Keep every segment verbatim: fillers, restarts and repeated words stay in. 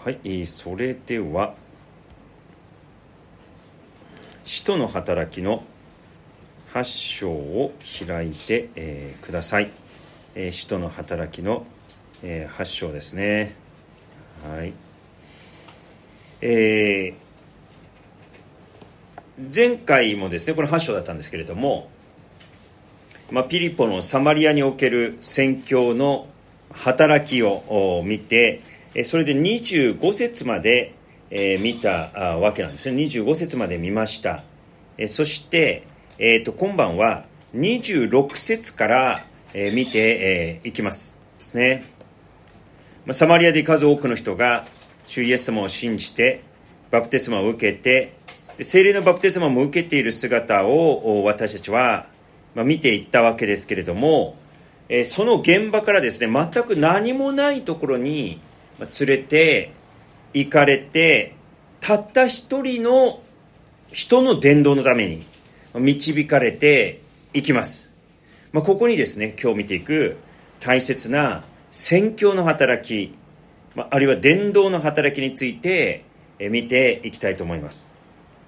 はい、それでは使徒の働きのはち章を開いて、えー、ください。えー、使徒の働きの、えー、はち章ですね。はい。えー、前回もですね、これはち章だったんですけれども、まあ、ピリポのサマリアにおける宣教の働きを見て、それでにじゅうご節まで見たわけなんですね。にじゅうご節まで見ました。そして、えー、と今晩はにじゅうろく節から見ていきますですね。サマリアで数多くの人が主イエス様を信じてバプテスマを受けて、聖霊のバプテスマも受けている姿を私たちは見ていったわけですけれども、その現場からですね、全く何もないところに連れて行かれて、たった一人の人の伝道のために導かれていきます。まあ、ここにですね、今日見ていく大切な宣教の働き、まあ、あるいは伝道の働きについて見ていきたいと思います。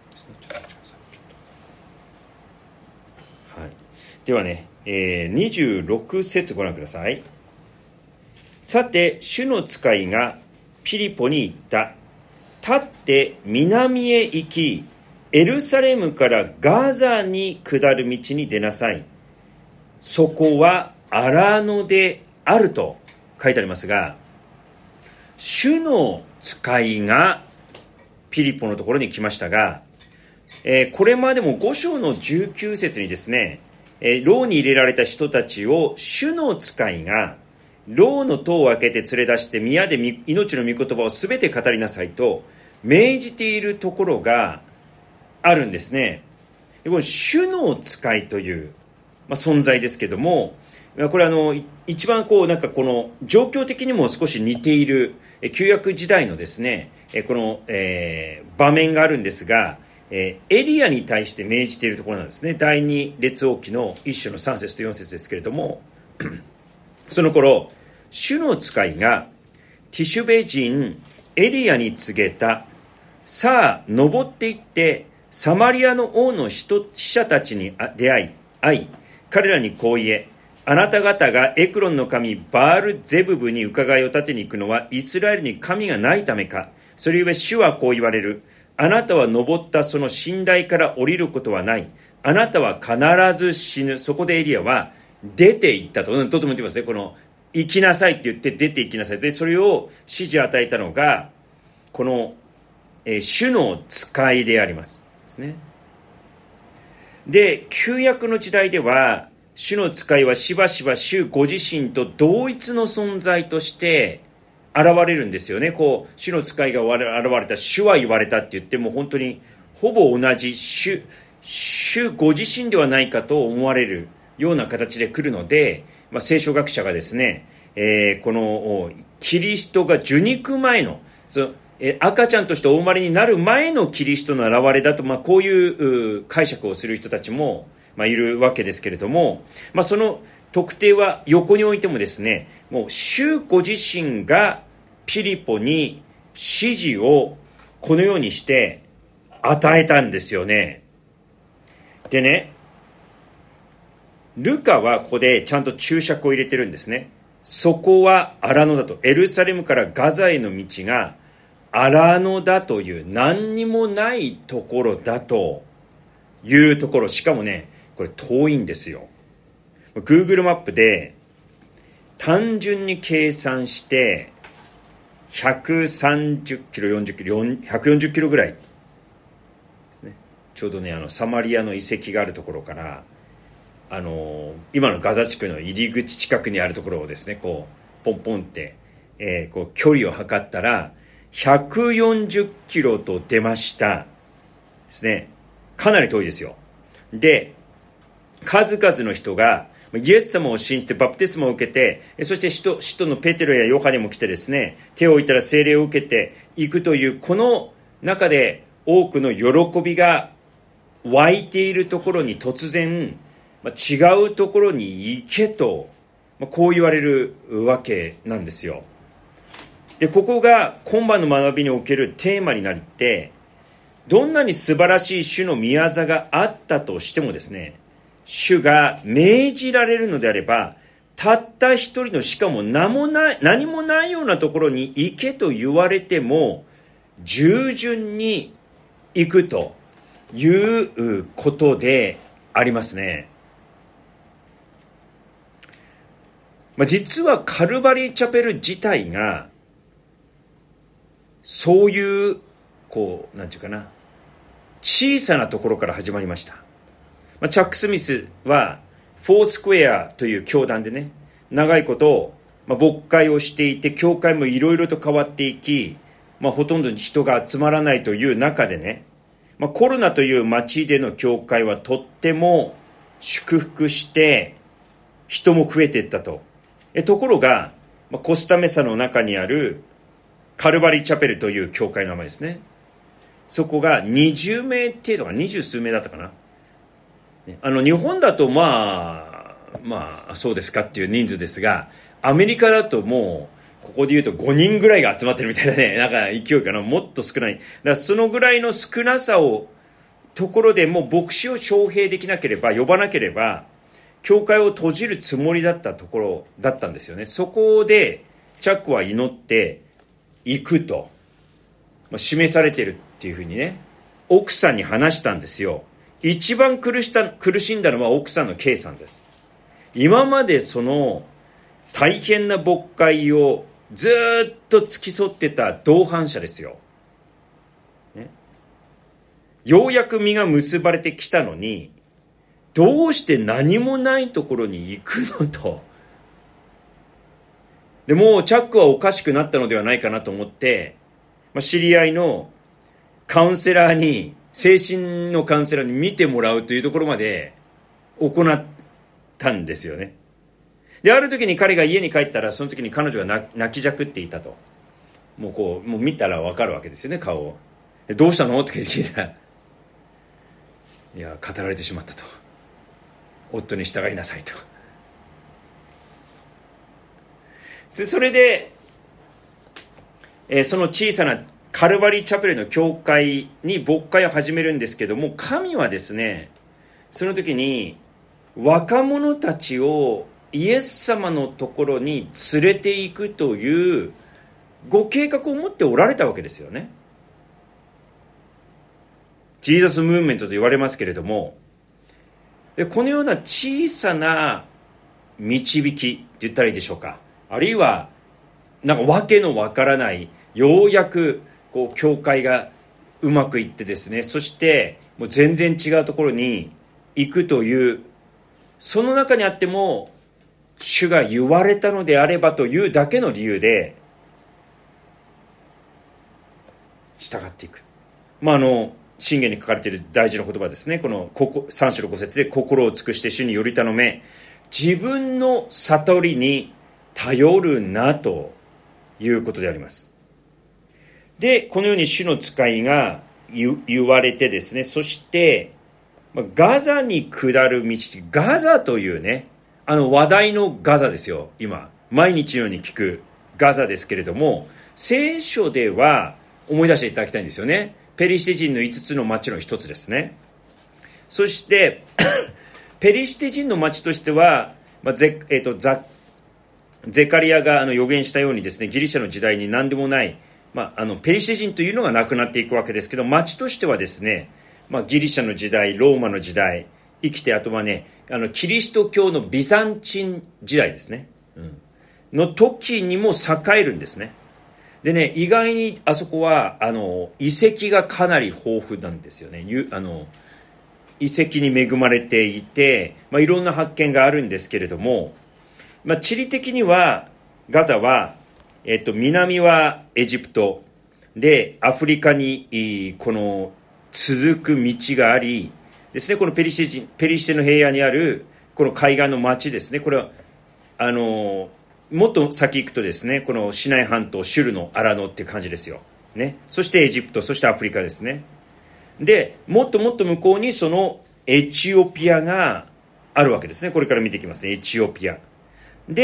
はい、ではね、えー、にじゅうろく節ご覧ください。さて、主の使いがピリポに言った。立って南へ行き、エルサレムからガザに下る道に出なさい。そこは荒野であると書いてありますが、主の使いがピリポのところに来ましたが、えー、これまでもご章のじゅうきゅう節にですね、えー、牢に入れられた人たちを主の使いが牢の戸を開けて連れ出して宮で命の御言葉をすべて語りなさいと命じているところがあるんですね。でこの主の使いという、まあ、存在ですけども、これあの一番こうなんかこの状況的にも少し似ている旧約時代のですね、この、えー、場面があるんですが、えー、エリアに対して命じているところなんですね。第二列王記の一章のさん節とよん節ですけれどもその頃主の使いがティシュベ人エリアに告げた。さあ登って行ってサマリアの王の使者たちに出会い会い彼らにこう言え。あなた方がエクロンの神バールゼブブに伺いを立てに行くのはイスラエルに神がないためか。それゆえ主はこう言われる。あなたは登ったその寝台から降りることはない。あなたは必ず死ぬ。そこでエリアは出て行ったと。とても言ってますね。この行きなさいって言って出て行きなさい。でそれを指示を与えたのがこの、えー、主の使いでありますですね。で旧約の時代では主の使いはしばしば主ご自身と同一の存在として現れるんですよね。こう主の使いが現れた、主は言われたって言っても本当にほぼ同じ 主, 主ご自身ではないかと思われるような形で来るので、まあ、聖書学者がですね、えー、このキリストが受肉前のその、えー、赤ちゃんとしてお生まれになる前のキリストの現れだと、まあ、こういう解釈をする人たちも、まあ、いるわけですけれども、まあ、その特定は横に置いてもですね、もう主ご自身がピリポに指示をこのようにして与えたんですよね。でね、ルカはここでちゃんと注釈を入れてるんですね。そこは荒野だと。エルサレムからガザへの道が荒野だという、何にもないところだというところ。しかもね、これ遠いんですよ。 Google マップで単純に計算してひゃくさんじゅっキロよんじゅっキロひゃくよんじゅっキロぐらいですね。ちょうどね、あのサマリアの遺跡があるところからあの今のガザ地区の入り口近くにあるところをですね、こうポンポンって、えー、こう距離を測ったらひゃくよんじゅっキロと出ましたですね。かなり遠いですよ。で数々の人がイエス様を信じてバプテスマを受けて、そして使徒、使徒のペテロやヨハネも来てですね、手を置いたら聖霊を受けていくという、この中で多くの喜びが湧いているところに突然違うところに行けと、こう言われるわけなんですよ。 でここが今晩の学びにおけるテーマになって、どんなに素晴らしい主の御業があったとしてもですね、主が命じられるのであれば、たった一人の、しかも何もない、何もないようなところに行けと言われても、従順に行くということでありますね。まあ、実はカルバリーチャペル自体が、そういう、こう、なんていうかな、小さなところから始まりました。まあ、チャック・スミスは、フォースクエアという教団でね、長いこと、まあ、牧会をしていて、教会もいろいろと変わっていき、まあ、ほとんど人が集まらないという中でね、まあ、コロナという街での教会はとっても祝福して、人も増えていったと。えところが、まあ、コスタメサの中にあるカルバリーチャペルという教会の名前ですね。そこがにじゅうめい程度かにじゅうすうめいだったかな。あの日本だとまあまあそうですかっていう人数ですが、アメリカだともうここで言うとごにんぐらいが集まってるみたいなね、なんか勢いかな、もっと少ない。だからそのぐらいの少なさをところでもう牧師を招聘できなければ、呼ばなければ教会を閉じるつもりだったところだったんですよね。そこでチャックは祈って行くと、まあ、示されているっていうふうにね、奥さんに話したんですよ。一番苦しした苦しんだのは奥さんの K さんです。今までその大変な牧会をずっと付き添ってた同伴者ですよ、ね、ようやく実が結ばれてきたのに、どうして何もないところに行くのと。でもうチャックはおかしくなったのではないかなと思って、まあ、知り合いのカウンセラーに、精神のカウンセラーに見てもらうというところまで行ったんですよね。で、ある時に彼が家に帰ったら、その時に彼女が泣きじゃくっていたと。もうこう、もう見たらわかるわけですよね、顔を。どうしたのって聞いたら、いや、語られてしまったと。夫に従いなさいと。でそれで、えー、その小さなカルバリーチャペルの教会に牧会を始めるんですけども、神はですね、その時に若者たちをイエス様のところに連れていくというご計画を持っておられたわけですよね。ジーザスムーブメントと言われますけれども、でこのような小さな導きって言ったらいいでしょうか、あるいはなんかわけのわからない、ようやくこう教会がうまくいってですね、そしてもう全然違うところに行くという、その中にあっても主が言われたのであればというだけの理由で従っていく。まああの箴言に書かれている大事な言葉ですね。このさん章のご節で、心を尽くして主により頼め、自分の悟りに頼るなということであります。で、このように主の使いが 言, 言われてですね、そしてガザに下る道、ガザというね、あの話題のガザですよ。今毎日のように聞くガザですけれども、聖書では思い出していただきたいんですよね。ペリシテ人のいつつの町の一つですね。そしてペリシテ人の町としては、まあゼえー、とザゼカリアがあの予言したようにですね、ギリシャの時代に何でもない、まあ、あのペリシテ人というのがなくなっていくわけですけど、町としてはですね、まあ、ギリシャの時代、ローマの時代生きて、あとはね、あのキリスト教のビザンチン時代ですね、うん、の時にも栄えるんですね。でね、意外にあそこはあの遺跡がかなり豊富なんですよね。あの遺跡に恵まれていて、まあ、いろんな発見があるんですけれども、まあ、地理的にはガザは、えっと、南はエジプトで、アフリカにこの続く道がありですね、このペリシテ人、ペリシテの平野にあるこの海岸の町ですね、これはあのもっと先行くとですね、このシナイ半島、シュルのアラノっていう感じですよ、ね、そしてエジプト、そしてアフリカですね。でもっともっと向こうにそのエチオピアがあるわけですね。これから見ていきますね。エチオピアで、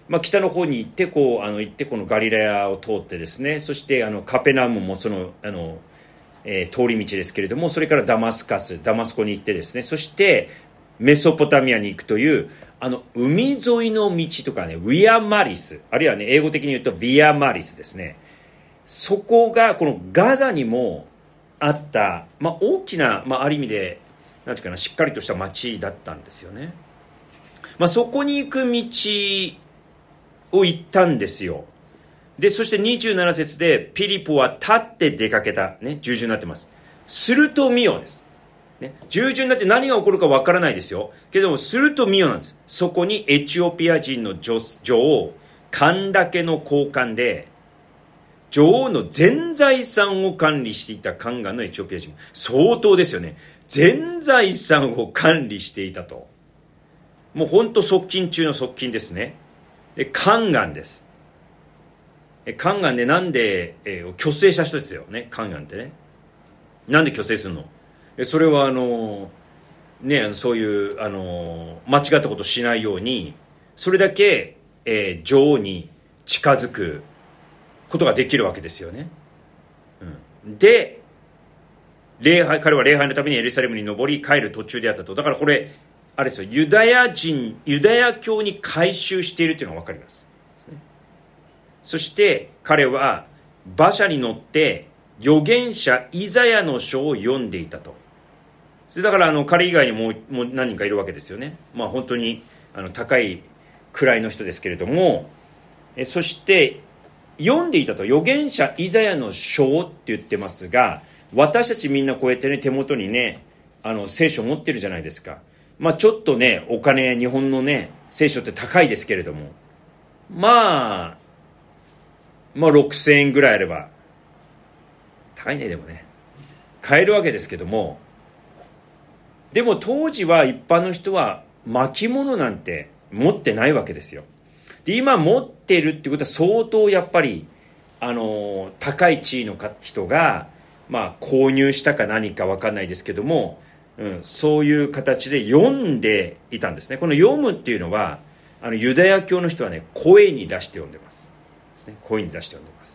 まあ、北の方に行ってこうあの行ってこのガリラヤを通ってですね、そしてあのカペナウムもそのあの、えー、通り道ですけれども、それからダマスカスダマスコに行ってですね、そしてメソポタミアに行くというあの海沿いの道とかね、ウィアマリス、あるいはね英語的に言うとビアマリスですね、そこがこのガザにもあった、まあ、大きな、まあ、ある意味でなんていうかな、しっかりとした町だったんですよね。まあ、そこに行く道を行ったんですよ。でそしてにじゅうなな節でピリポは立って出かけた、ね、十字になってます。すると見よです、ね、十字になって何が起こるかわからないですよけども、すると見よなんです。そこにエチオピア人の女王カンダケの高官で女王の全財産を管理していたカンガンのエチオピア人、相当ですよね。全財産を管理していたと、もう本当側近中の側近ですね。でカンガンです。カンガンでなんで、えー、虚勢した人ですよね。カンガンってね、なんで虚勢するの？それはあのー、ね、そういうあのー、間違ったことしないように、それだけ、えー、女王に近づくことができるわけですよね、うん、で礼拝、彼は礼拝のためにエルサレムに登り帰る途中であったと。だからこれあれですよ、ユダヤ人ユダヤ教に改宗しているというのが分かります。そして彼は馬車に乗って預言者イザヤの書を読んでいたと。だからあの彼以外にももう何人かいるわけですよね。まあ本当にあの高い位の人ですけれども、えそして読んでいたと。預言者イザヤの書って言ってますが、私たちみんなこうやってね手元にねあの聖書持ってるじゃないですか。まあちょっとねお金、日本のね聖書って高いですけれども、まあまあろくせんえんぐらいあれば、高いねでもね買えるわけですけども、でも当時は一般の人は巻物なんて持ってないわけですよ。で今持ってるってことは相当やっぱりあの高い地位の人がまあ購入したか何か分かんないですけども、うん、そういう形で読んでいたんですね。この読むっていうのはあのユダヤ教の人はね声に出して読んでますですね。声に出して読んでます。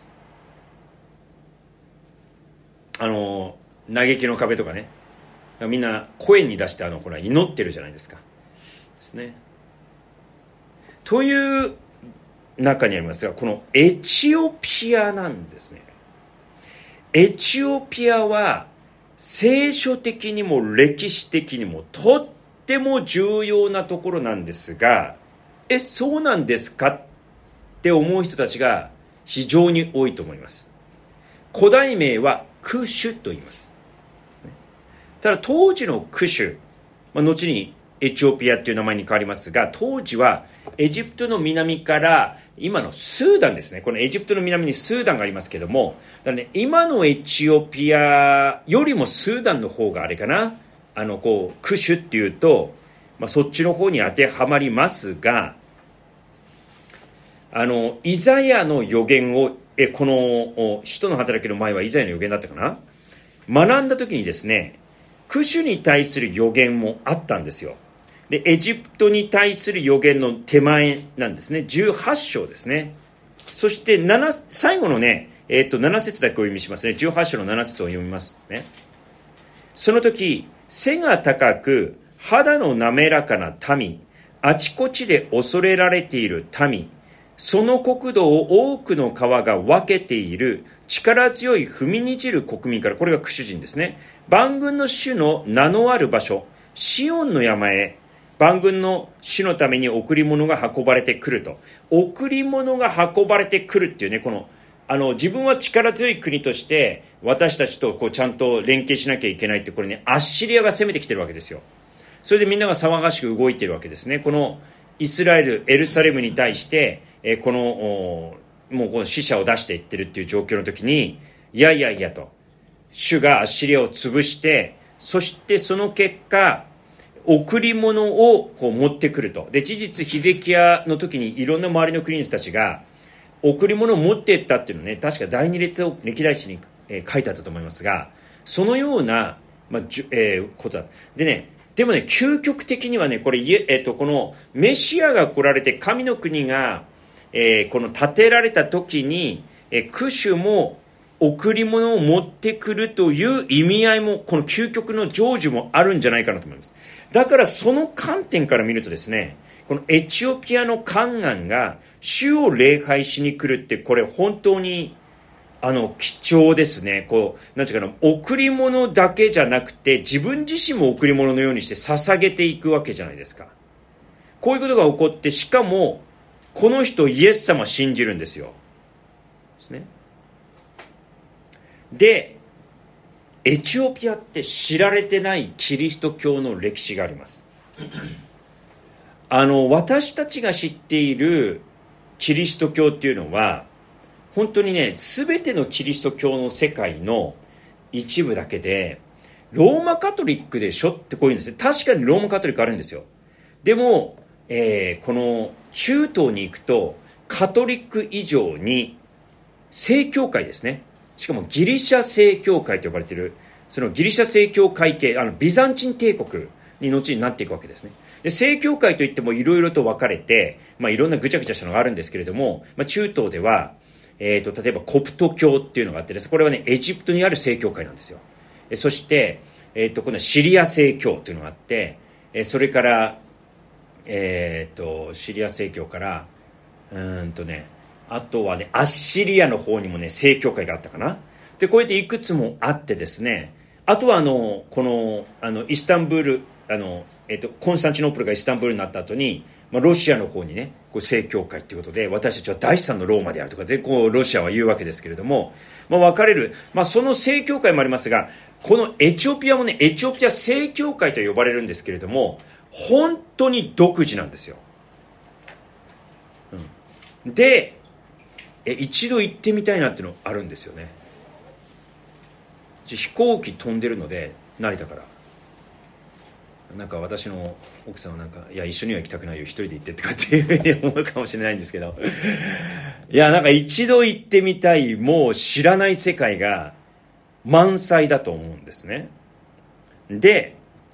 あの嘆きの壁とかね、みんな声に出してあのほら祈ってるじゃないですかですね。という中にありますが、このエチオピアなんですね。エチオピアは聖書的にも歴史的にもとっても重要なところなんですが、え、そうなんですかって思う人たちが非常に多いと思います。古代名はクシュと言います。ただ当時のクシュ、まあ、後にエチオピアっていう名前に変わりますが、当時はエジプトの南から今のスーダンですね。このエジプトの南にスーダンがありますけども、だからね、今のエチオピアよりもスーダンの方があれかな、あのこうクシュっていうと、まあ、そっちの方に当てはまりますが、あのイザヤの予言をえこの使徒の働きの前はイザヤの予言だったかな、学んだ時にですね、クシュに対する予言もあったんですよ。でエジプトに対する予言の手前なんですね。じゅうはち章ですね。そしてなな最後のね、えー、となな節だけお読みしますね。じゅうはち章のなな節を読みますね。その時背が高く肌の滑らかな民、あちこちで恐れられている民、その国土を多くの川が分けている力強い踏みにじる国民から、これがクシュ人ですね。万軍の主の名のある場所シオンの山へ万軍の主のために贈り物が運ばれてくると。贈り物が運ばれてくるっていうね、このあの自分は力強い国として私たちとこうちゃんと連携しなきゃいけないって、これねアッシリアが攻めてきてるわけですよ。それでみんなが騒がしく動いてるわけですね。このイスラエルエルサレムに対してえこのもうこの死者を出していってるっていう状況の時に、いやいやいやと、主がアッシリアを潰して、そしてその結果贈り物をこう持ってくると。で事実ヒゼキヤの時にいろんな周りの国の人たちが贈り物を持っていったっていうのね、確か第二列を歴代史に、えー、書いてあったと思いますが、そのような、まあじゅえー、ことだ。でね、でもね究極的にはねこれ、えー、とこのメシアが来られて神の国がえー、この建てられた時に、えー、クシュも贈り物を持ってくるという意味合いも、この究極の成就もあるんじゃないかなと思います。だからその観点から見るとですね、このエチオピアの観覧が主を礼拝しに来るって、これ本当にあの貴重ですね。こうなんていうかな、贈り物だけじゃなくて自分自身も贈り物のようにして捧げていくわけじゃないですか。こういうことが起こって、しかもこの人イエス様信じるんですよ。ですね。で、エチオピアって知られてないキリスト教の歴史があります。あの私たちが知っているキリスト教っていうのは本当にね、全てのキリスト教の世界の一部だけで、ローマカトリックでしょってこういうんですね。確かにローマカトリックあるんですよ。でも、えー、この中東に行くとカトリック以上に正教会ですね。しかもギリシャ正教会と呼ばれている、そのギリシャ正教会系、あのビザンチン帝国に後になっていくわけですね。で、正教会といってもいろいろと分かれて、まあいろんなぐちゃぐちゃしたのがあるんですけれども、まあ中東では、えーと、例えばコプト教っていうのがあってです。これはね、エジプトにある正教会なんですよ。えそして、えーと、今度はシリア正教っていうのがあって、えそれから、えーと、シリア正教から、うーんとね、あとはね、アッシリアの方にもね、正教会があったかな。で、こうやっていくつもあってですね、あとはあの、この、あの、イスタンブール、あの、えっと、コンスタンチノープルがイスタンブールになった後に、まあ、ロシアの方にね、こう正教会ということで、私たちは第三のローマであるとかで、こう、ロシアは言うわけですけれども、まあ、分かれる、まあ、その正教会もありますが、このエチオピアもね、エチオピア正教会と呼ばれるんですけれども、本当に独自なんですよ。うん、で、え、一度行ってみたいなっていうのあるんですよね。飛行機飛んでるので、成田から。なんか私の奥さんはなんか、いや一緒には行きたくないよ、一人で行ってとかっていうふうに思うかもしれないんですけど、いやなんか一度行ってみたい、もう知らない世界が満載だと思うんですね。で、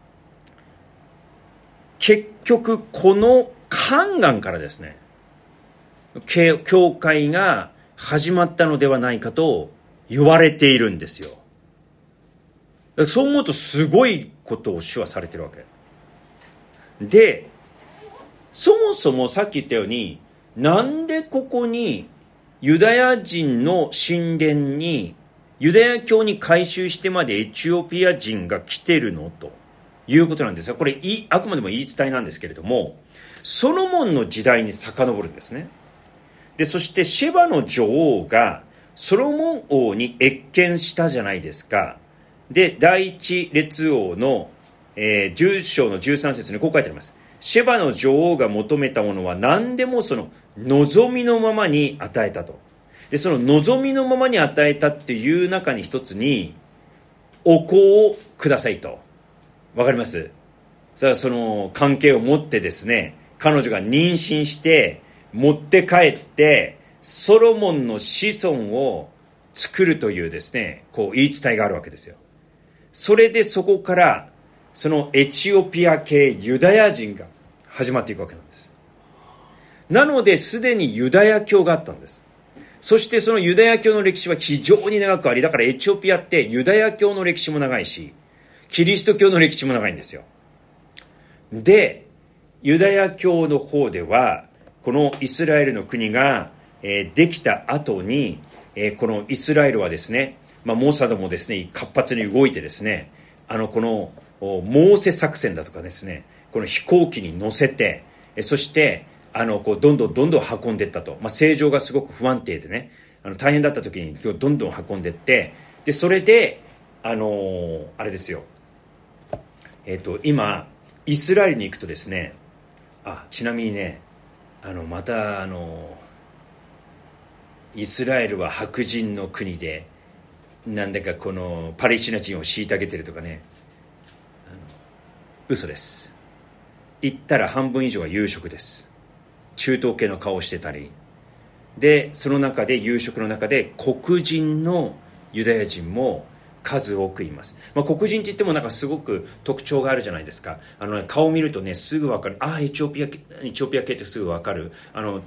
結局この観覧からですね、教会が始まったのではないかと言われているんですよ。そう思うとすごいことを主はされてるわけで、そもそもさっき言ったように、なんでここにユダヤ人の神殿にユダヤ教に改宗してまでエチオピア人が来てるのということなんですが、これあくまでも言い伝えなんですけれども、ソロモンの時代に遡るんですね。で、そしてシェバの女王がソロモン王に謁見したじゃないですか。で、第一列王の、えー、じゅう章のじゅうさん節にこう書いてあります。シェバの女王が求めたものは何でもその望みのままに与えたと。で、その望みのままに与えたっていう中に一つに、お香をくださいと。わかります？さあ、その関係を持ってですね、彼女が妊娠して持って帰ってソロモンの子孫を作るというですね、こう言い伝えがあるわけですよ。それでそこからそのエチオピア系ユダヤ人が始まっていくわけなんです。なのですでにユダヤ教があったんです。そしてそのユダヤ教の歴史は非常に長くあり、だからエチオピアってユダヤ教の歴史も長いし、キリスト教の歴史も長いんですよ。で、ユダヤ教の方ではこのイスラエルの国が、えー、できた後に、えー、このイスラエルはですね、まあ、モサドもですね活発に動いてですね、あのこのモーセ作戦だとかですね、この飛行機に乗せて、えそしてあのこうどんどんどんどん運んでいったと、まあ、政情がすごく不安定でね、あの大変だった時にどんどん運んでいって、でそれであのー、あれですよ、えっと今イスラエルに行くとですね、あちなみにね、あのまたあのイスラエルは白人の国で、なんだかこのパレスチナ人を虐げてるとかね、あの嘘です。行ったら半分以上は有色です。中東系の顔をしてたりで、その中で有色の中で黒人のユダヤ人も数多くいます。まあ、黒人って言ってもなんかすごく特徴があるじゃないですか。あの、ね、顔を見るとねすぐ分かる。ああエチオピアエチオピア系ってすぐ分かる。あの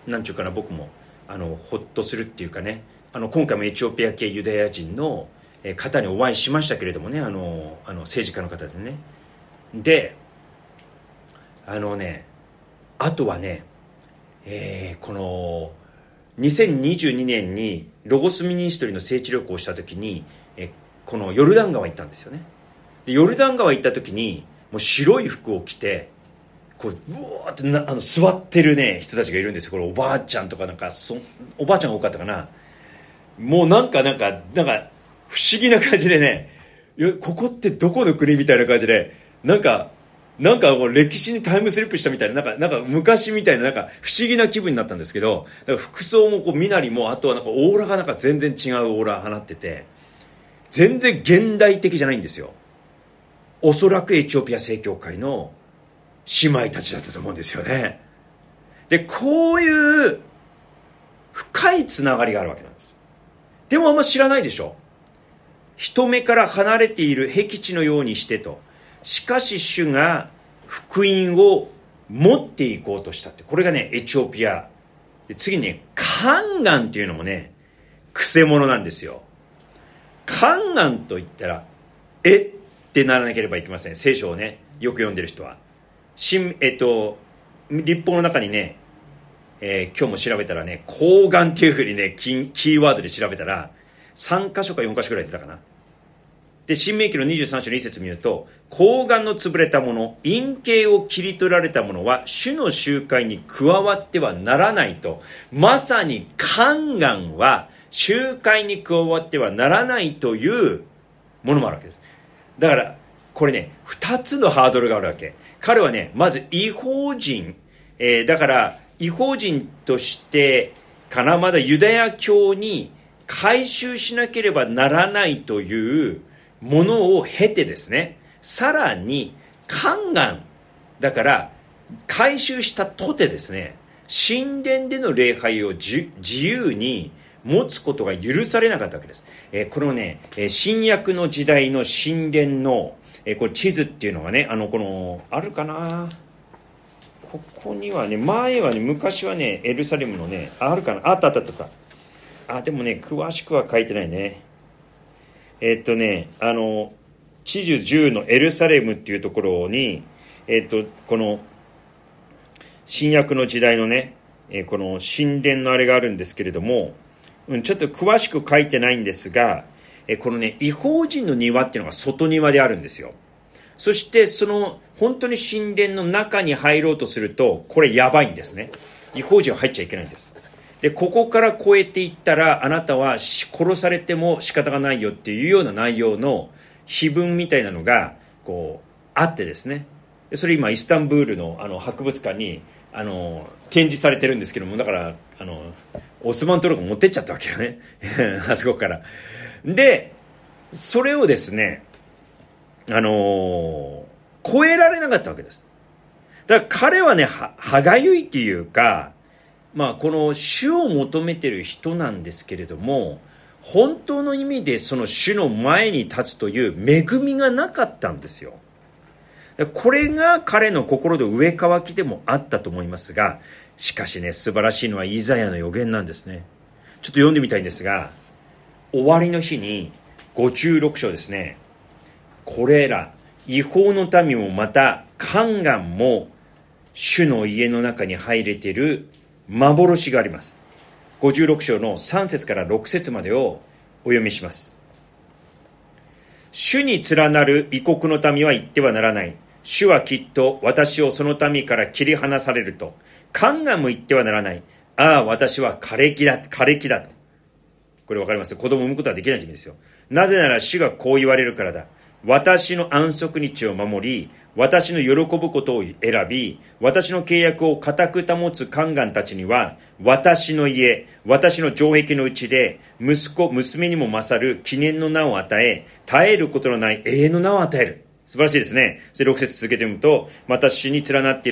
なんちゅうかな、僕もあのほっとするっていうかね、あの今回もエチオピア系ユダヤ人の方にお会いしましたけれどもね、あのあの政治家の方でね。であのねあとはね、えー、このにせんにじゅうにねんにロゴスミニストリーの聖地旅行をした時に、えこのヨルダン川行ったんですよね。でヨルダン川行った時にもう白い服を着てこうブワーってなあの座ってるね人たちがいるんですよ。これおばあちゃんとかなんかそおばあちゃんが多かったかな。もうなんかなんかなんか不思議な感じでね、ここってどこの国みたいな感じで、なんかなんかもう歴史にタイムスリップしたみたいな、なんかなんか昔みたいななんか不思議な気分になったんですけど、だから服装もこう身なりも、あとはなんかオーラがなんか全然違うオーラ放ってて、全然現代的じゃないんですよ。おそらくエチオピア正教会の姉妹たちだったと思うんですよね。でこういう深いつながりがあるわけなんです。でもあんま知らないでしょ。人目から離れている僻地のようにしてと、しかし主が福音を持っていこうとしたって、これがねエチオピアで、次にねカンガンっていうのもねくせ者なんですよ。カンガンと言ったらえってならなければいけません。聖書をねよく読んでる人は新、えっと、立法の中にね、えー、今日も調べたらね睾丸っていうふうにねキ、キーワードで調べたらさん箇所かよん箇所ぐらい出たかな。で新明記のにじゅうさん章の一節見ると、睾丸の潰れたもの、陰茎を切り取られたものは主の集会に加わってはならないと、まさにカンガンは集会に加わってはならないというものもあるわけです。だからこれねふたつのハードルがあるわけ。彼はねまず異邦人、えー、だから異邦人としてかな、まだユダヤ教に改宗しなければならないというものを経てですね、さらにカンガンだから改宗したとてですね、神殿での礼拝を自由に持つことが許されなかったわけです。えー、このね新約の時代の神殿の、えー、これ地図っていうのがね、あのこのあるかな、ここにはね前はね昔はねエルサレムのねあるかな、あったあったあったあ、でもね詳しくは書いてないね。えっとねあの地図じゅうのエルサレムっていうところに、えっとこの新約の時代のね、えー、この神殿のあれがあるんですけれども、うん、ちょっと詳しく書いてないんですが、えー、このね異邦人の庭っていうのが外庭であるんですよ。そしてその本当に神殿の中に入ろうとするとこれやばいんですね。異邦人は入っちゃいけないんです。でここから越えていったらあなたは殺されても仕方がないよっていうような内容の碑文みたいなのがこうあってですね、それ今イスタンブールのあの博物館にあの展示されてるんですけども、だからあのオスマントルコ持ってっちゃったわけよねあそこからでそれをですねあのー、超えられなかったわけです。だから彼はねは歯がゆいっていうか、まあこの主を求めてる人なんですけれども、本当の意味でその主の前に立つという恵みがなかったんですよ。これが彼の心の上乾きでもあったと思いますが、しかしね素晴らしいのはイザヤの予言なんですね。ちょっと読んでみたいんですが、終わりの日にごじゅうろく章ですね、これら異邦の民もまたカンガンも主の家の中に入れている幻があります。ごじゅうろく章のさん節からろく節までをお読みします。主に連なる異国の民は言ってはならない。主はきっと私をその民から切り離されると。カンガンも言ってはならない。ああ、私は枯れ木だ、枯れ木だと。これわかります？子供を産むことはできないという意味ですよ。なぜなら主がこう言われるからだ。私の安息日を守り、私の喜ぶことを選び、私の契約を固く保つカンガンたちには、私の家、私の城壁のうちで、息子、娘にも勝る記念の名を与え、絶えることのない永遠の名を与える。素晴らしいですね。それろく節続けて読むと、私に連なっている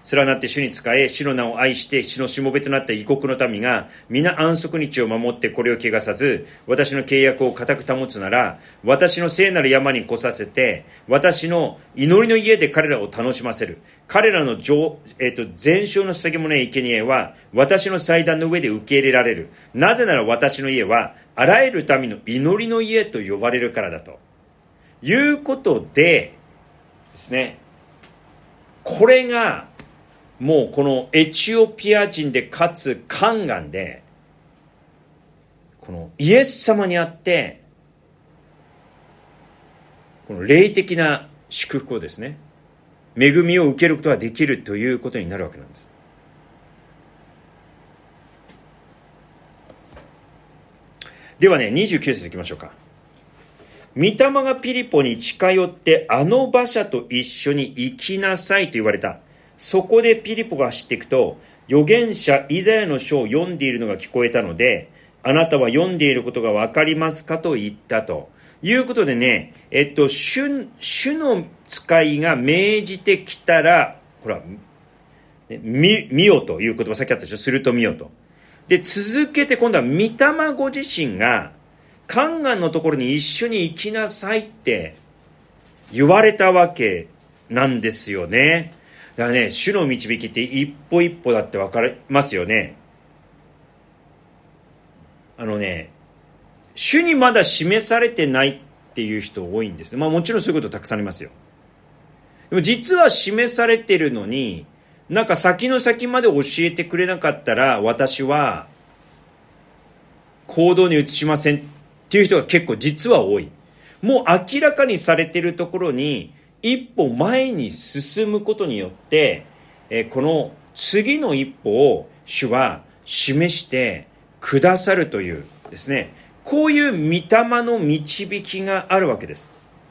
連なって主に仕え、主の名を愛して、主のしもべとなった異国の民が、皆安息日を守ってこれを汚さず、私の契約を固く保つなら、私の聖なる山に来させて、私の祈りの家で彼らを楽しませる。彼らの上、えーと、全焼の捧げ物や生贄は、私の祭壇の上で受け入れられる。なぜなら私の家は、あらゆる民の祈りの家と呼ばれるからだと。いうことでですね、これが、もうこのエチオピア人でかつ宦官で、このイエス様にあって、この霊的な祝福をですね、恵みを受けることができるということになるわけなんです。ではね、にじゅうきゅう節いきましょうか。御霊がピリポに近寄ってあの馬車と一緒に行きなさいと言われた。そこでピリポが走っていくと、預言者イザヤの書を読んでいるのが聞こえたので、あなたは読んでいることがわかりますかと言ったということでね、えっと、主、主の使いが命じてきたら、ほら、見、見よという言葉さっきあったでしょ、すると見よと。で、続けて今度は御霊ご自身が、宦官のところに一緒に行きなさいって言われたわけなんですよね。だからね、主の導きって一歩一歩だって分かりますよね。あのね、主にまだ示されてないっていう人多いんですね。まあもちろんそういうことたくさんありますよ。でも実は示されてるのに、なんか先の先まで教えてくれなかったら、私は行動に移しませんっていう人が結構実は多い。もう明らかにされているところに、一歩前に進むことによって、えー、この次の一歩を主は示してくださるというですね、こういう御霊の導きがあるわけです。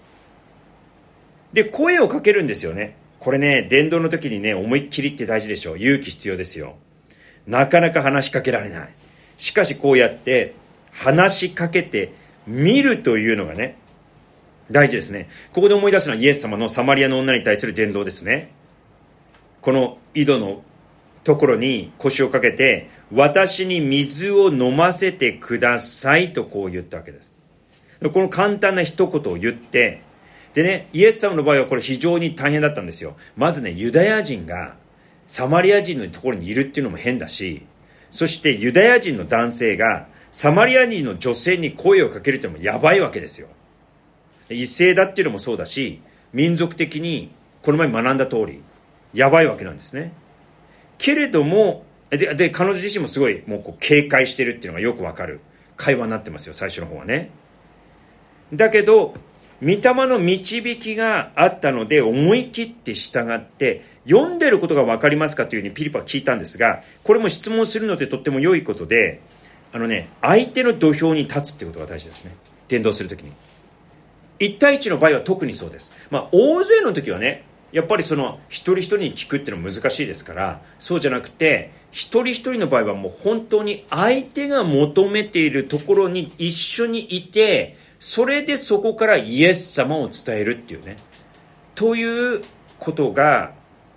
で、声をかけるんですよね。これね、伝道の時にね、思いっきりって大事でしょう。勇気必要ですよ。なかなか話しかけられない。しかしこうやって話しかけてみるというのがね、大事ですね。ここで思い出すのはイエス様のサマリアの女に対する伝道ですね。この井戸のところに腰をかけて、私に水を飲ませてくださいとこう言ったわけです。この簡単な一言を言って、でね、イエス様の場合はこれ非常に大変だったんですよ。まずね、ユダヤ人がサマリア人のところにいるっていうのも変だし、そしてユダヤ人の男性がサマリア人の女性に声をかけるっていうのもやばいわけですよ。異性だっていうのもそうだし、民族的にこの前学んだ通りやばいわけなんですね。けれども で, で彼女自身もすごいもうこう警戒してるっていうのがよくわかる会話になってますよ、最初の方はね。だけど御霊の導きがあったので思い切って従って、読んでることが分かりますかというふうにピリポは聞いたんですが、これも質問するのでとっても良いことで、あのね、相手の土俵に立つってことが大事ですね。伝道するときに一対一の場合は特にそうです。まあ大勢の時はね、やっぱりその一人一人に聞くっていうのは難しいですから、そうじゃなくて一人一人の場合はもう本当に相手が求めているところに一緒にいて、それでそこからイエス様を伝えるっていうね、ということが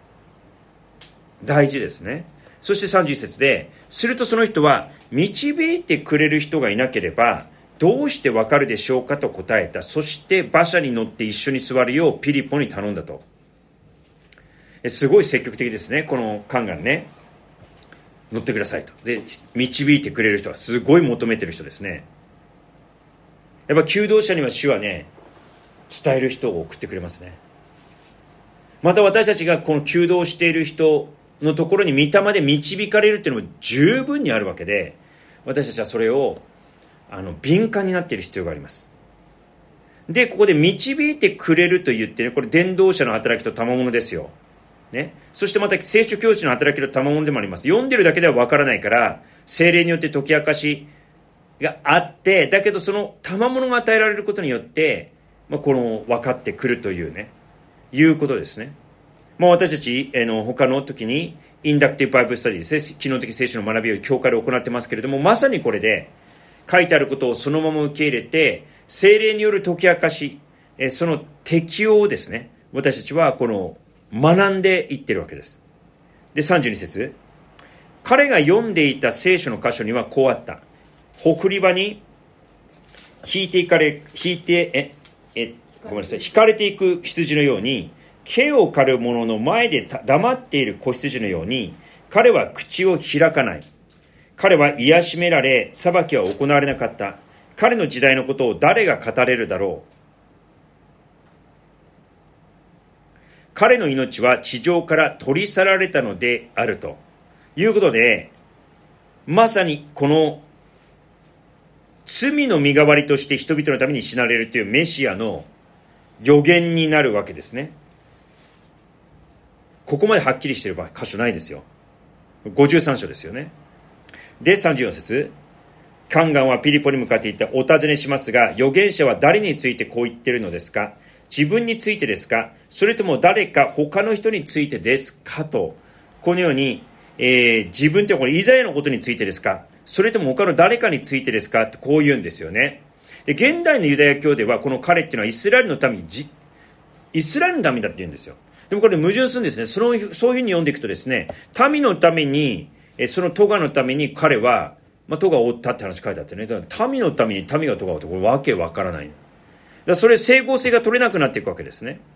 大事ですね。そしてさんじゅういち節で、するとその人は、導いてくれる人がいなければどうしてわかるでしょうかと答えた。そして馬車に乗って一緒に座るようピリポに頼んだと。すごい積極的ですね、この宦官ね。乗ってくださいと。で、導いてくれる人はすごい求めてる人ですね。やっぱ求道者には主はね、伝える人を送ってくれますね。また私たちがこの求道している人のところに御霊で導かれるっていうのも十分にあるわけで、私たちはそれをあの敏感になっている必要があります。で、ここで導いてくれると言ってね、これ伝道者の働きと賜物ですよ。ね。そしてまた聖書教師の働きと賜物でもあります。読んでるだけではわからないから、聖霊によって解き明かしがあって、だけどその賜物が与えられることによって、まあ、この分かってくるというね、いうことですね。まあ、私たち、えー、の他の時にインダクティブバイブルスタディですね、機能的聖書の学びを教会で行ってますけれども、まさにこれで書いてあることをそのまま受け入れて、聖霊による解き明かし、えー、その適用をですね、私たちはこの学んでいってるわけです。 で、さんじゅうに節。彼が読んでいた聖書の箇所にはこうあった。ほくり場に引いていかれ、引いて、え、え、ごめんなさい、引かれていく羊のように、毛を刈る者の前で黙っている子羊のように、彼は口を開かない。彼は癒しめられ、裁きは行われなかった。彼の時代のことを誰が語れるだろう。彼の命は地上から取り去られたのであるということで、まさにこの罪の身代わりとして人々のために死なれるというメシアの予言になるわけですね。ここまではっきりしている箇所ないですよ。ごじゅうさん章ですよね。で、さんじゅうよん節。カンガンはピリポに向かっていってお尋ねしますが、預言者は誰についてこう言っているのですか？自分についてですか？それとも誰か他の人についてですか？と、このように、えー、自分ってこれイザヤのことについてですか？それとも他の誰かについてですか？ってこう言うんですよね。で、現代のユダヤ教ではこの彼っていうのはイスラエルの民、イスラエルの民だって言うんですよ。でもこれ矛盾するんですね。そのそういうふうに読んでいくとですね、民のために、そのトガのために彼は、まあ、トガを追ったって話書いてあってね。だから民のために民がトガを追って、これわけわからない。だからそれ整合性が取れなくなっていくわけですね。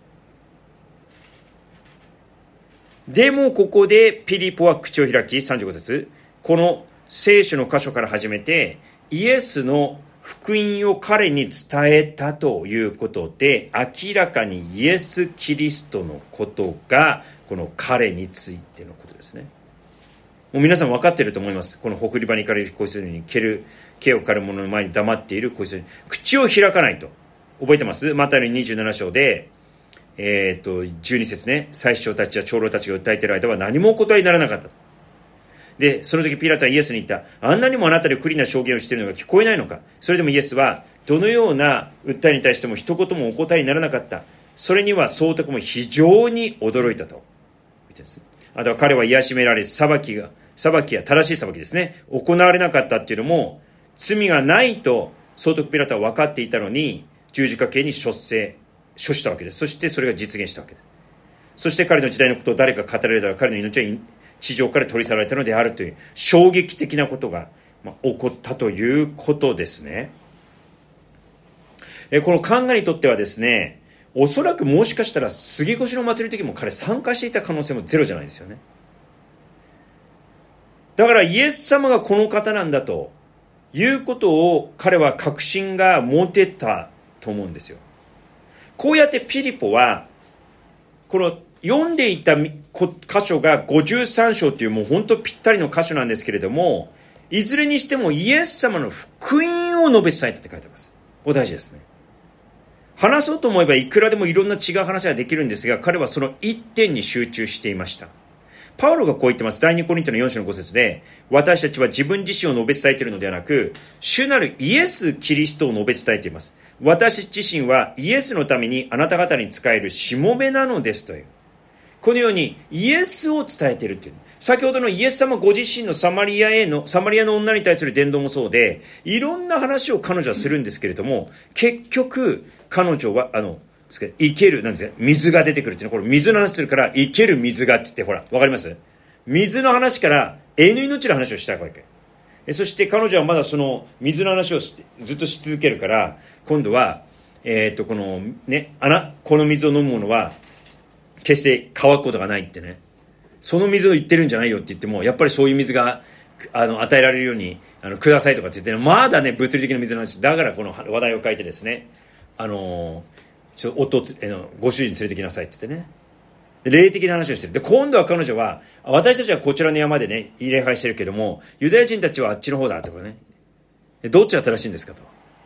でもここでピリポは口を開き、さんじゅうご節。この聖書の箇所から始めて、イエスの福音を彼に伝えたということで、明らかにイエス・キリストのことが、この彼についてのことですね。もう皆さん分かっていると思います。このほくり場に行かれる子羊に蹴る、毛を刈る者の前に黙っている子羊に、口を開かないと。覚えてます？マタイのにじゅうなな章で、えー、っと、じゅうに節ね、祭司長たちや長老たちが訴えている間は何もお答えにならなかったと。で、その時ピラトはイエスに言った。あんなにもあなたで不利な証言をしているのが聞こえないのか。それでもイエスは、どのような訴えに対しても一言もお答えにならなかった。それには総督も非常に驚いたと。あとは彼は癒しめられ、裁きが、裁きや正しい裁きですね、行われなかったっていうのも、罪がないと総督ピラトは分かっていたのに、十字架刑に処せ、処したわけです。そしてそれが実現したわけです。そして彼の時代のことを誰か語られたら、彼の命は地上から取り去られたのであるという衝撃的なことが、まあ、起こったということですね。えこのカンガにとってはですね、おそらくもしかしたら杉越の祭りの時も彼参加していた可能性もゼロじゃないですよね。だからイエス様がこの方なんだということを彼は確信が持てたと思うんですよ。こうやってピリポはこの読んでいた箇所がごじゅうさん章というもう本当ぴったりの箇所なんですけれども、いずれにしてもイエス様の福音を述べ伝えたって書いてあります。これ大事ですね。話そうと思えばいくらでもいろんな違う話ができるんですが、彼はその一点に集中していました。パウロがこう言ってます。第二コリントのよん章のご節で、私たちは自分自身を述べ伝えているのではなく、主なるイエス・キリストを述べ伝えています。私自身はイエスのためにあなた方に仕えるしもべなのですという。このようにイエスを伝えているという。先ほどのイエス様ご自身のサマリアへの、サマリアの女に対する伝道もそうで、いろんな話を彼女はするんですけれども、結局、彼女は、あの、生ける、なんですか、水が出てくるっていうのは、これ水の話するから、生ける水がって言って、ほら、わかります？水の話から永遠の命の話をしたわけ。そして彼女はまだその水の話をしてずっとし続けるから、今度は、えっと、このね、あな、この水を飲むものは、決して乾くことがないってね。その水を言ってるんじゃないよって言っても、やっぱりそういう水が、あの、与えられるように、あの、くださいとかって言って、ね、まだね、物理的な水の話。だからこの話題を書いてですね、あの、ちょ夫を、えの、ご主人連れてきなさいって言ってね。霊的な話をしてる。で、今度は彼女は、私たちはこちらの山でね、礼拝してるけども、ユダヤ人たちはあっちの方だとかね。どっちが正しいんですかと。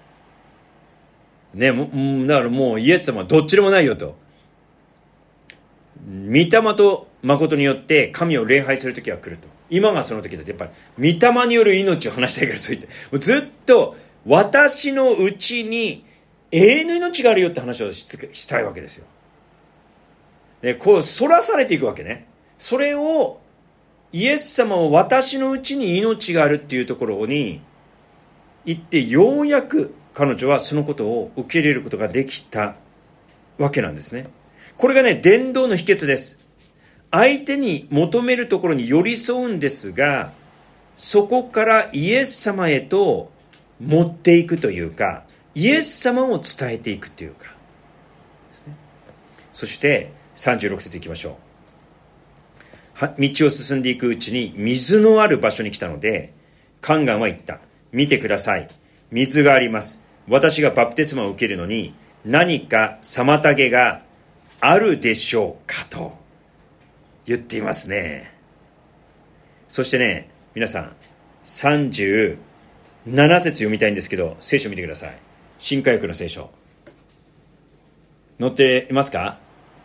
ね、もう、だからもうイエス様はどっちでもないよと。御霊と誠によって神を礼拝するときは来ると。今がその時だって、やっぱり、御霊による命を話したいからそう言って。もうずっと、私のうちに永遠の命があるよって話を し, したいわけですよ。で、こう、反らされていくわけね。それを、イエス様は私のうちに命があるっていうところに行って、ようやく彼女はそのことを受け入れることができたわけなんですね。これがね、伝道の秘訣です。 相手に求めるところに寄り添うんですが、そこからイエス様へと持っていくというか、イエス様を伝えていくというかですね。そしてさんじゅうろく節いきましょう。道を進んでいくうちに水のある場所に来たので、カンガンは言った。見てください。水があります。私がバプテスマを受けるのに何か妨げがあるでしょうかと言っていますね。そしてね、皆さんさんじゅうなな節読みたいんですけど、聖書見てください。新科学の聖書載っていますか？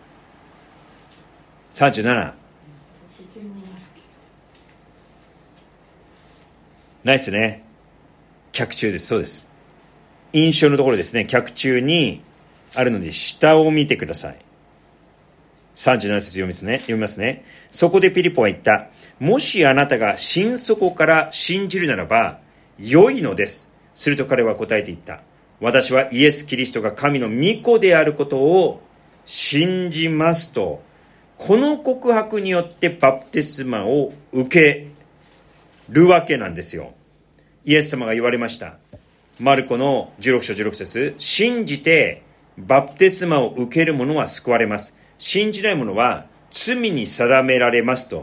さんじゅうななないですね。脚中です。そうです。印象のところですね。脚中にあるので下を見てください。さんじゅうなな節読みますね。読みますね。そこでピリポは言った。もしあなたが心底から信じるならば良いのです。すると彼は答えて言った。私はイエス・キリストが神の御子であることを信じますと、この告白によってバプテスマを受けるわけなんですよ。イエス様が言われました。マルコのじゅうろく章じゅうろく節、信じてバプテスマを受ける者は救われます。信じない者は罪に定められますと。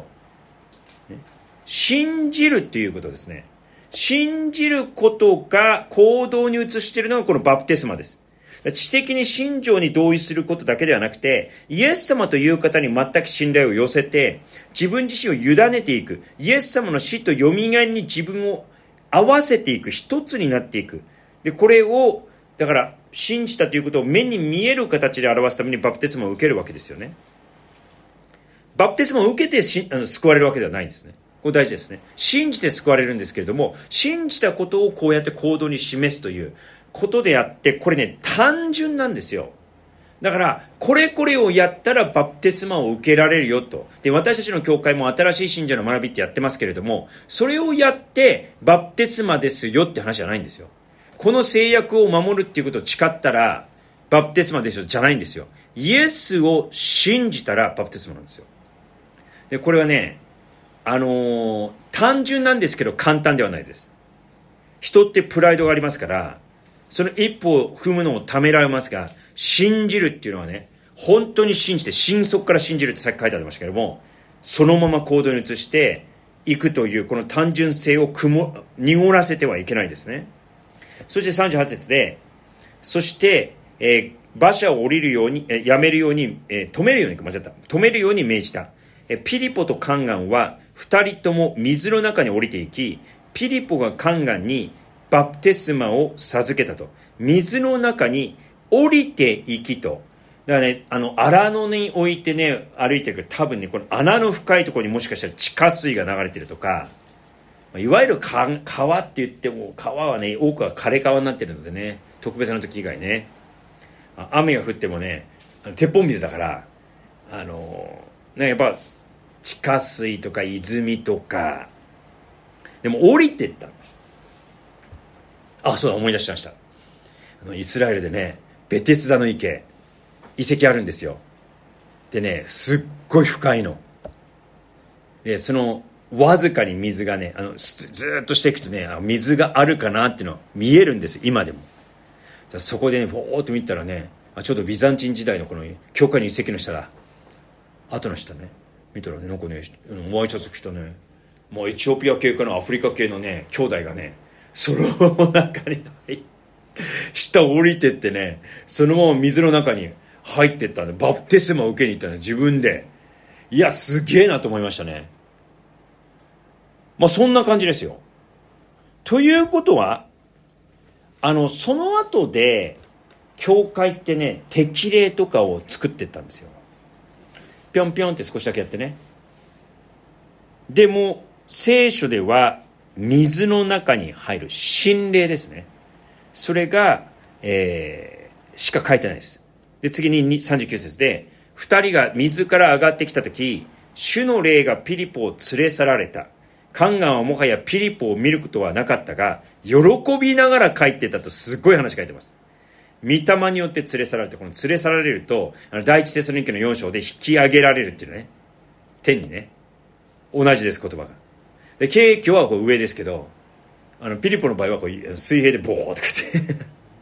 信じるということですね。信じることが行動に移しているのがこのバプテスマです。知的に信条に同意することだけではなくて、イエス様という方に全く信頼を寄せて、自分自身を委ねていく、イエス様の死とよみがえりに自分を合わせていく、一つになっていく。で、これをだから信じたということを目に見える形で表すためにバプテスマを受けるわけですよね。バプテスマを受けてしあの救われるわけではないんですね。これ大事ですね。信じて救われるんですけれども、信じたことをこうやって行動に示すということであって、これね、単純なんですよ。だからこれこれをやったらバプテスマを受けられるよと。で、私たちの教会も新しい信者の学びってやってますけれども、それをやってバプテスマですよって話じゃないんですよ。この制約を守るっていうことを誓ったらバプテスマですよじゃないんですよ。イエスを信じたらバプテスマなんですよ。で、これはね、あのー、単純なんですけど簡単ではないです。人ってプライドがありますから、その一歩を踏むのをためられますが、信じるっていうのはね、本当に信じて、心底から信じるってさっき書いてありましたけども、そのまま行動に移していくというこの単純性を曇濁らせてはいけないですね。そしてさんじゅうはち節で、そして、えー、馬車を降りるように、えー、やめるように、えー、止めるように、間違った、止めるように命じた。えー、ピリポとカンガンは二人とも水の中に降りていき、ピリポがカンガンにバプテスマを授けたと。水の中に降りていきと。だからね、あの荒野に置いてね歩いてるけど、多分ねこの穴の深いところにもしかしたら地下水が流れてるとか、いわゆる川って言っても川はね多くは枯れ川になってるのでね、特別な時以外ね、雨が降ってもね鉄砲水だから、あのねやっぱ地下水とか泉とかでも降りていったんです。あ、そうだ、思い出しました。あのイスラエルでねベテスダの池、遺跡あるんですよ。でね、すっごい深いので、そのわずかに水がね、あのずーっとしていくとね、水があるかなっていうのは見えるんです今でも。そこでね、ぼーっと見たらね、ちょうどビザンチン時代のこの教会の遺跡の下だ、後の下ね、見たらね、なんかね、ワイシャツ着たね、もうエチオピア系かなアフリカ系のね兄弟がね、その中に入って下降りてってね、そのまま水の中に入ってったんで、バプテスマを受けに行ったの自分で。いや、すげえなと思いましたね。まあそんな感じですよ。ということは、あのその後で教会ってね、適齢とかを作ってったんですよ。ぴょんぴょんって少しだけやってね。でも聖書では水の中に入る浸礼ですね。それが、えー、しか書いてないです。で、次にさんじゅうきゅう節で、二人が水から上がってきたとき、主の霊がピリポを連れ去られた。カンガンはもはやピリポを見ることはなかったが、喜びながら帰ってたとすごい話書いてます。御霊によって連れ去られて、この連れ去られると、あの第一テサロニケのよん章で引き上げられるっていうね、 天にね。同じです言葉が。で、景挙はこう上ですけど、あのピリポの場合はこう水平でボーって書いて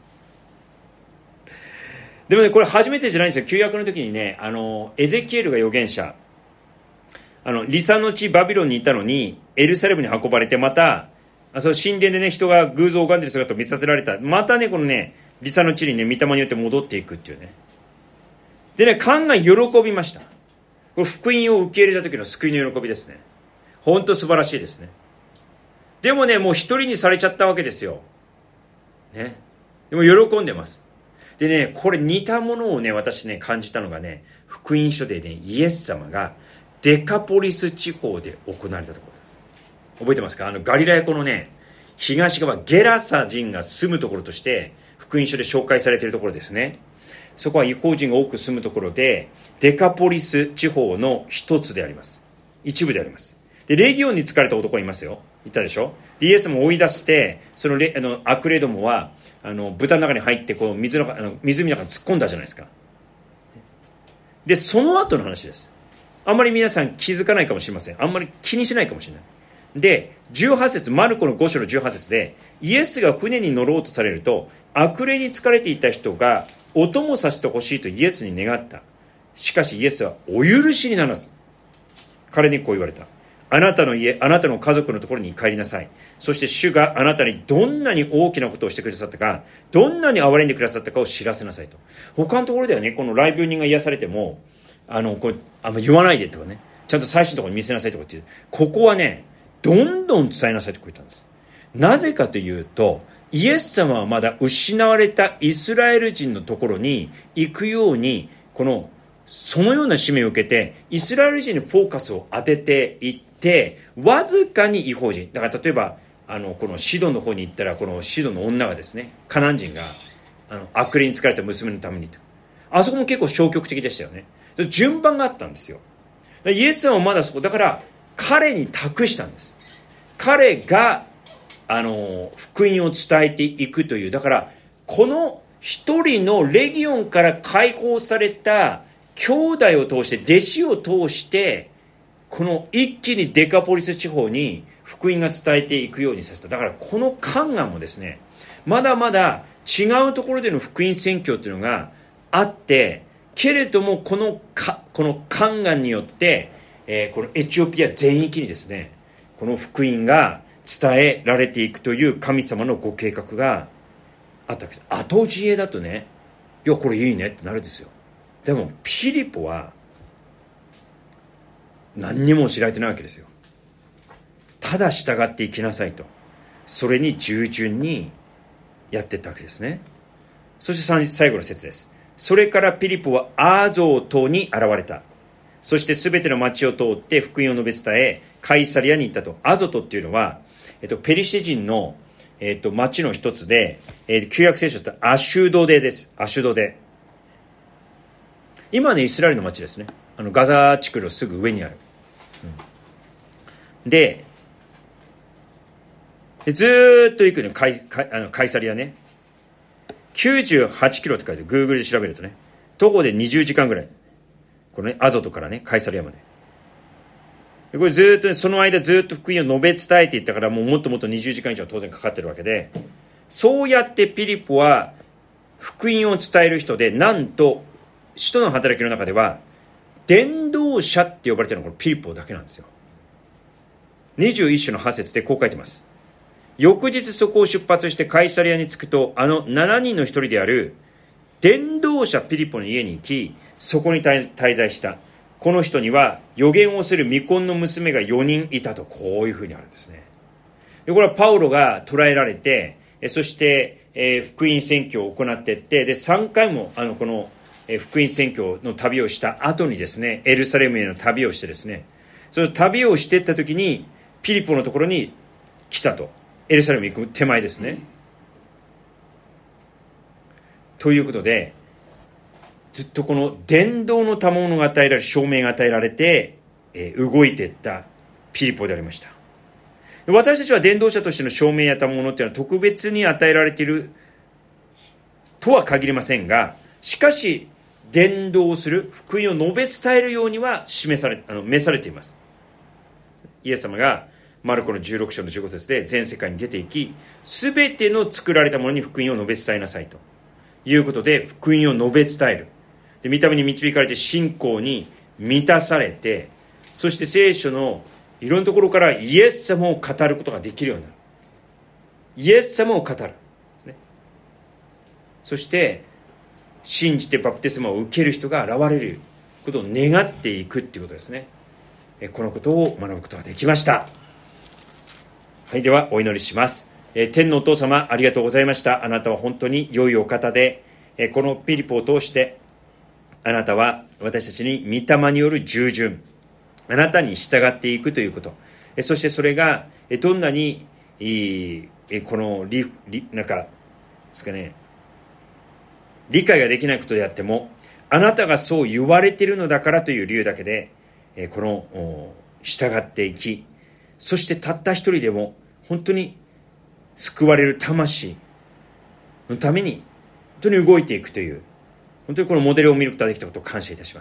でもね、これ初めてじゃないんですよ。旧約の時にね、あのエゼキエルが預言者、あのリサの地バビロンにいたのにエルサレムに運ばれて、またその神殿でね、人が偶像を拝んでる姿を見させられた。またね、このね、リサの地にね、御霊によって戻っていくっていうね。でね、勘が喜びました。これ福音を受け入れた時の救いの喜びですね。本当素晴らしいですね。でもね、もう一人にされちゃったわけですよ。ね。でも喜んでます。でね、これ似たものをね、私ね、感じたのがね、福音書でね、イエス様がデカポリス地方で行われたところです。覚えてますか？あのガリラヤ湖のね、東側、ゲラサ人が住むところとして、福音書で紹介されているところですね。そこは異邦人が多く住むところで、デカポリス地方の一つであります。一部であります。で、レギオンに疲れた男がいますよ。いたでしょ。で、イエスも追い出して、そのレあの悪霊どもはあの豚の中に入ってこう水のあの湖の中に突っ込んだじゃないですか。で、その後の話です。あんまり皆さん気づかないかもしれません。あんまり気にしないかもしれない。で、じゅうはち節、マルコのご章のじゅうはち節で、イエスが船に乗ろうとされると、悪霊に疲れていた人がお供させてほしいとイエスに願った。しかしイエスはお許しにならず、彼にこう言われた。あなたの家、あなたの家族のところに帰りなさい。そして主があなたにどんなに大きなことをしてくださったか、どんなに憐れんでくださったかを知らせなさいと。他のところではね、この来病人が癒されても、あの、こう、あんま言わないでとかね、ちゃんと最新のところに見せなさいとかっていう。ここはね、どんどん伝えなさいと言ったんです。なぜかというと、イエス様はまだ失われたイスラエル人のところに行くように、この、そのような使命を受けて、イスラエル人にフォーカスを当てていって、わずかに異邦人。だから例えば、あの、このシドンの方に行ったら、このシドンの女がですね、カナン人が、あの、悪霊に疲れた娘のためにと。あそこも結構消極的でしたよね。順番があったんですよ。イエス様はまだそこ、だから彼に託したんです。彼が、あの、福音を伝えていくという、だから、この一人のレギオンから解放された兄弟を通して、弟子を通して、この一気にデカポリス地方に福音が伝えていくようにさせた。だからこの観案もですね、まだまだ違うところでの福音宣教というのがあって、けれどもこのかこの観案によって、えー、このエチオピア全域にですね、この福音が伝えられていくという神様のご計画があったわけです。後知恵だとね、いやこれいいねってなるんですよ。でもピリポは何にも知られてないわけですよ。ただ従っていきなさいと、それに従順にやっていったわけですね。そして最後の節です。それからピリポはアーゾー島に現れた。そしてすべての町を通って福音を述べ伝え、カイサリアに行ったと。アゾトっていうのは、えっと、ペリシテ人の、えっと、町の一つで、えー、旧約聖書とアシュドデです。アシュドデ。今ね、イスラエルの町ですね。あのガザ地区のすぐ上にある。うん、で、でずーっと行くのカイ、カイ、あのカイサリアね。きゅうじゅうはちキロって書いて、Google で調べるとね、徒歩でにじゅうじかんぐらい。このね、アゾトからね、カイサリアまで。でこれずーっと、ね、その間ずーっと福音を述べ伝えていったから、もうもっともっとにじゅうじかん以上当然かかってるわけで、そうやってピリポは福音を伝える人で、なんと、使徒の働きの中では、伝道者って呼ばれているのはこのピリポだけなんですよ。にじゅういっ章のはち節でこう書いてます。翌日そこを出発してカイサリアに着くと、あのしちにんの一人である伝道者ピリポの家に行き、そこに滞在した。この人には預言をする未婚の娘がよにんいたと、こういうふうにあるんですね。でこれはパウロが捕らえられて、そして、えー、福音宣教を行っていって、でさんかいもあのこの、えー、福音宣教の旅をした後にですね、エルサレムへの旅をしてですね、その旅をしていった時にピリポのところに来たと。エルサレム行く手前ですね。ということで、ずっとこの伝道の賜物が与えられ、証明が与えられて、えー、動いていったピリポでありました。私たちは伝道者としての証明や賜物というのは特別に与えられているとは限りませんが、しかし伝道する、福音を述べ伝えるようには示され、あの召されています。イエス様がマルコのじゅうろく章のじゅうご節で全世界に出て行き、すべての作られたものに福音を述べ伝えなさいということで、福音を述べ伝える。で、御霊に導かれて信仰に満たされて、そして聖書のいろんなところからイエス様を語ることができるようになる。イエス様を語る、ね、そして信じてバプテスマを受ける人が現れることを願っていくっていうことですね。このことを学ぶことができました。はい、ではお祈りします。天のお父様、ありがとうございました。あなたは本当に良いお方で、このピリポを通してあなたは私たちに御霊による従順、あなたに従っていくということ、そしてそれがどんなにこのリリなんかですかね、理解ができないことであっても、あなたがそう言われているのだからという理由だけでこの従っていき、そしてたった一人でも本当に救われる魂のために本当に動いていくという、本当にこのモデルを見ることができたことを感謝いたします。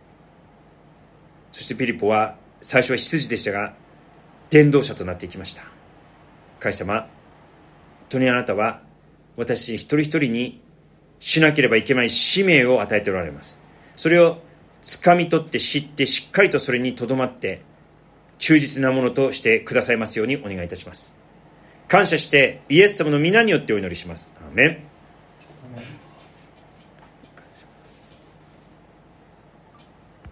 そしてピリポは最初は羊でしたが伝道者となっていきました。神様、本当にあなたは私一人一人にしなければいけない使命を与えておられます。それを掴み取って知ってしっかりとそれにとどまって忠実なものとしてくださいますようにお願いいたします。感謝してイエス様の皆によってお祈りします。アーメン。